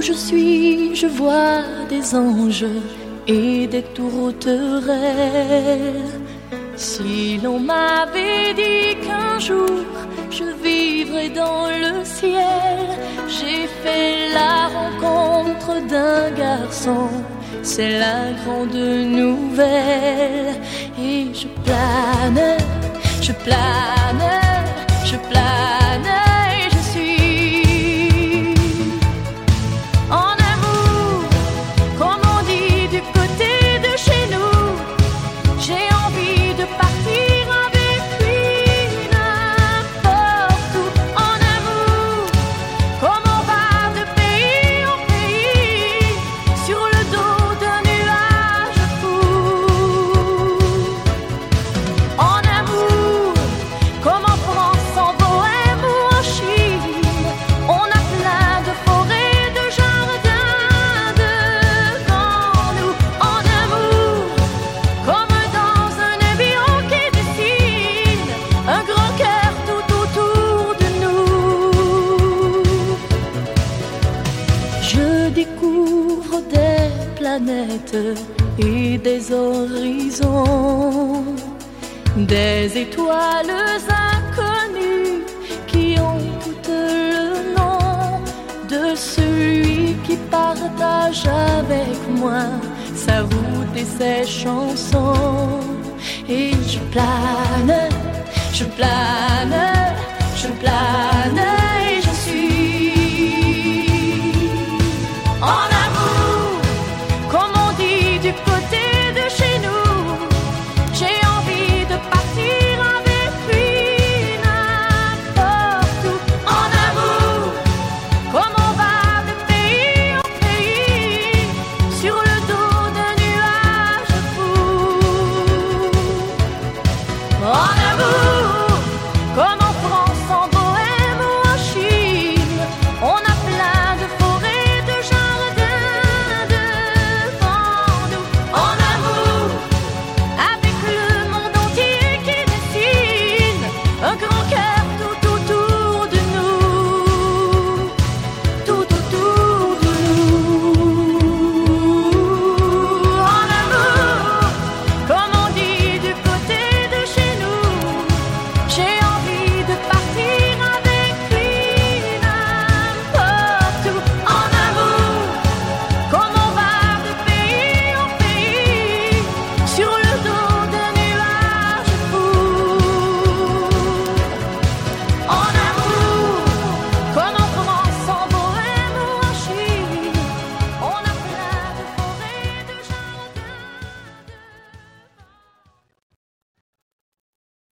je suis, je vois des anges et des tourterelles. Si l'on m'avait dit qu'un jour je vivrais dans le ciel, j'ai fait la rencontre d'un garçon, c'est la grande nouvelle. Et je plane, je plane, je plane, et je suis en amour, comme on dit du côté de chez nous. J'ai envie de partir avec lui n'importe où, en amour, comme on va de pays en pays, sur le dos d'un nuage fou. En amour, comme en France, en Bohème ou en Chine, on a plein de forêts, de jardins devant nous. En amour, comme dans un avion qui dessine un grand cœur tout autour de nous. Je découvre des planètes et des horizons, des étoiles inconnues qui ont toutes le nom de celui qui partage avec moi sa route et ses chansons. Et je plane, je plane, je plane, et je suis en amour, comme on dit du côté de chez nous. J'ai envie de partir avec lui n'importe où, en amour, comme on va de pays en pays, sur le dos d'un nuage fou. En amour.